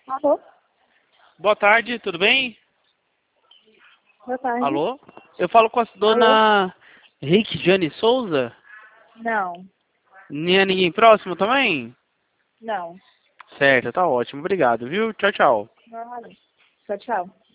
Alô? Boa tarde, tudo bem? Boa tarde. Alô? Eu falo com a Alô? dona Rick Jane Souza? Não, Nem é ninguém próximo também? não. Certo, tá ótimo, obrigado, viu? Tchau, tchau. Não, tchau, tchau.